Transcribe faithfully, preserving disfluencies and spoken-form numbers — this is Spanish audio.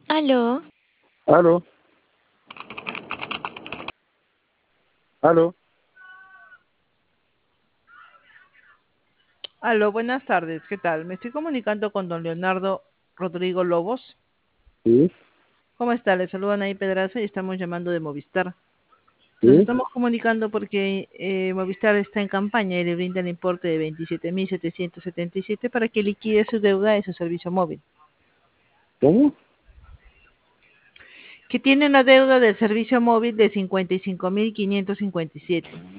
Aló, Aló, aló, Aló, buenas tardes, ¿qué tal? Me estoy comunicando con don Leonardo Rodrigo Lobos. sí, ¿Cómo está? Le saludan ahí Pedraza y estamos llamando de Movistar. Nos sí. estamos comunicando porque eh, Movistar está en campaña y le brinda el importe de veintisiete mil setecientos setenta y siete para que liquide su deuda de su servicio móvil. ¿Cómo? Que tiene una deuda del servicio móvil de cincuenta y cinco mil quinientos cincuenta y siete.